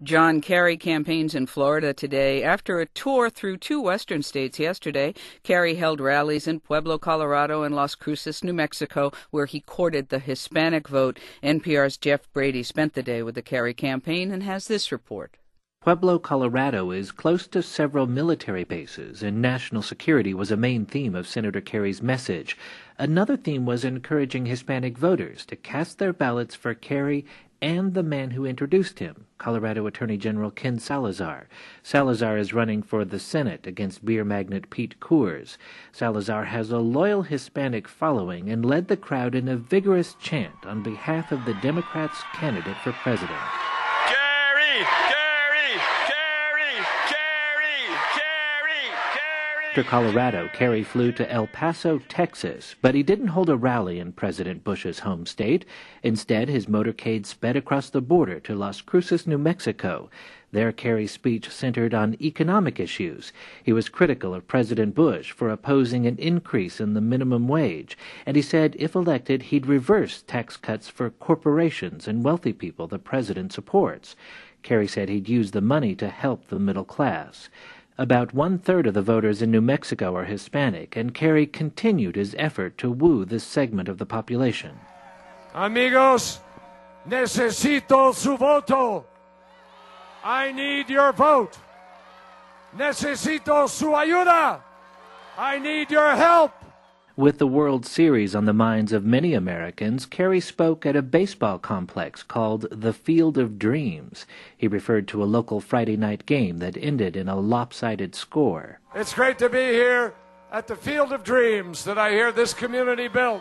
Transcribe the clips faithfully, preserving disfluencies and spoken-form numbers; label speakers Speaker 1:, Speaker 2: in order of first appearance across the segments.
Speaker 1: John Kerry campaigns in Florida today. After a tour through two western states yesterday, Kerry held rallies in Pueblo, Colorado, and Las Cruces, New Mexico, where he courted the Hispanic vote. N P R's Jeff Brady spent the day with the Kerry campaign and has this report.
Speaker 2: Pueblo, Colorado is close to several military bases, and national security was a main theme of Senator Kerry's message. Another theme was encouraging Hispanic voters to cast their ballots for Kerry and the man who introduced him, Colorado Attorney General Ken Salazar. Salazar is running for the Senate against beer magnate Pete Coors. Salazar has a loyal Hispanic following and led the crowd in a vigorous chant on behalf of the Democrats' candidate for president.
Speaker 3: Kerry! Kerry! Kerry! Kerry! Kerry! Kerry!
Speaker 2: After Colorado, Kerry flew to El Paso, Texas, but he didn't hold a rally in President Bush's home state. Instead, his motorcade sped across the border to Las Cruces, New Mexico. There, Kerry's speech centered on economic issues. He was critical of President Bush for opposing an increase in the minimum wage, and he said if elected, he'd reverse tax cuts for corporations and wealthy people the president supports. Kerry said he'd use the money to help the middle class. About one-third of the voters in New Mexico are Hispanic, and Kerry continued his effort to woo this segment of the population.
Speaker 4: Amigos, necesito su voto. I need your vote. Necesito su ayuda. I need your help.
Speaker 2: With the World Series on the minds of many Americans, Kerry spoke at a baseball complex called the Field of Dreams. He referred to a local Friday night game that ended in a lopsided score.
Speaker 4: It's great to be here at the Field of Dreams that I hear this community built.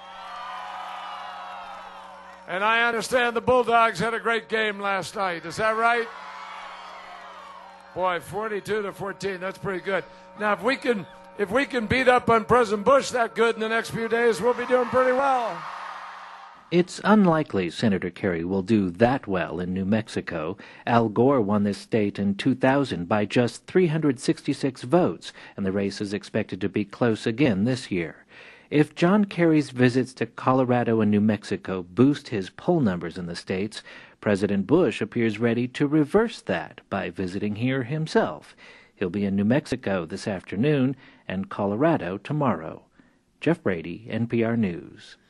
Speaker 4: And I understand the Bulldogs had a great game last night. Is that right? Boy, forty-two to fourteen, that's pretty good. Now, if we can... If we can beat up on President Bush that good in the next few days, we'll be doing pretty well.
Speaker 2: It's unlikely Senator Kerry will do that well in New Mexico. Al Gore won this state in two thousand by just three hundred sixty-six votes, and the race is expected to be close again this year. If John Kerry's visits to Colorado and New Mexico boost his poll numbers in the states, President Bush appears ready to reverse that by visiting here himself. He'll be in New Mexico this afternoon and Colorado tomorrow. Jeff Brady, N P R News.